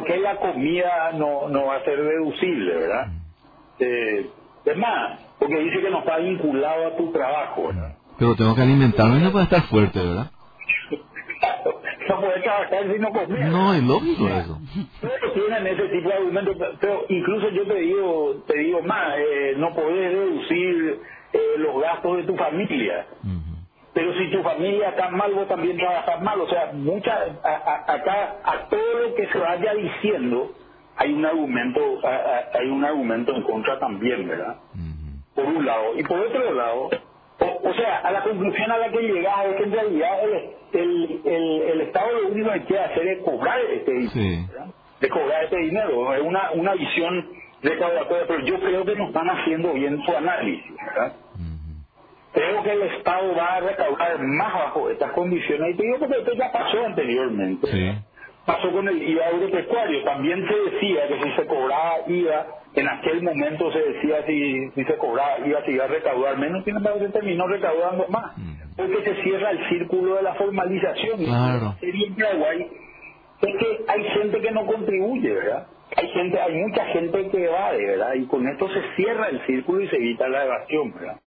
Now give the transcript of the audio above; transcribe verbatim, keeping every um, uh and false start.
¿por qué la comida no, no va a ser deducible, verdad? Eh, es más, porque dice que no está vinculado a tu trabajo, ¿verdad? Pero tengo que alimentarme no para estar fuerte, ¿verdad? No puedes trabajar si no comer. No, es lógico eso. Todos tienen ese tipo de argumentos, pero incluso yo te digo, te digo más, eh, no podés deducir eh, los gastos de tu familia. Ujú. Pero si tu familia está mal, vos también trabajas mal. O sea, mucha, a, a- acá, a todo lo que se vaya diciendo, hay un argumento, a- a- hay un argumento en contra también, ¿verdad? Ujú. Por un lado. Y por otro lado, o, o sea, a la conclusión a la que llegas es que en realidad el, el, el, el Estado lo único que quiere hacer es cobrar este dinero, Sí. ¿verdad? De cobrar este dinero. Es una, una visión recaudatoria, pero yo creo que no están haciendo bien su análisis, ¿verdad? Ujú. Creo que el Estado va a recaudar más bajo estas condiciones. Y te digo porque esto ya pasó anteriormente. Sí. Pasó con el I V A agropecuario. También se decía que si se cobraba I V A, en aquel momento se decía si, si se cobraba I V A se iba a recaudar menos, sin embargo se terminó recaudando más. Mm. Porque se cierra el círculo de la formalización. Claro. Y sería en Paraguay es que hay gente que no contribuye, ¿verdad? Hay gente, hay mucha gente que evade, ¿verdad? Y con esto se cierra el círculo y se evita la evasión, ¿verdad?